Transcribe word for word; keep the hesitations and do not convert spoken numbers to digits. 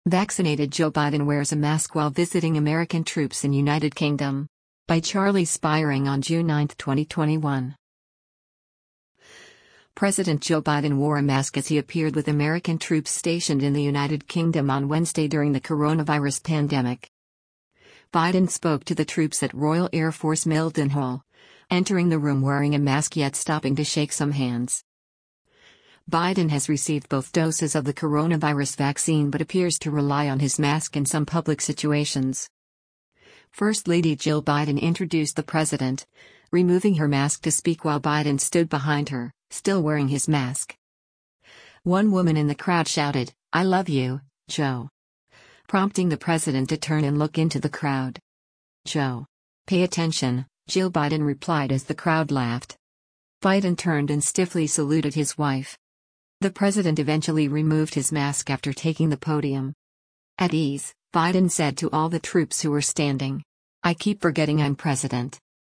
Vaccinated Joe Biden wears a mask while visiting American troops in United Kingdom. By Charlie Spiring on June ninth, twenty twenty-one. President Joe Biden wore a mask as he appeared with American troops stationed in the United Kingdom on Wednesday during the coronavirus pandemic. Biden spoke to the troops at Royal Air Force Mildenhall, entering the room wearing a mask yet stopping to shake some hands. Biden has received both doses of the coronavirus vaccine but appears to rely on his mask in some public situations. First Lady Jill Biden introduced the president, removing her mask to speak while Biden stood behind her, still wearing his mask. One woman in the crowd shouted, "I love you, Joe," prompting the president to turn and look into the crowd. "Joe, pay attention," Jill Biden replied as the crowd laughed. Biden turned and stiffly saluted his wife. The president eventually removed his mask after taking the podium. At ease, Biden said to all the troops who were standing, "I keep forgetting I'm president."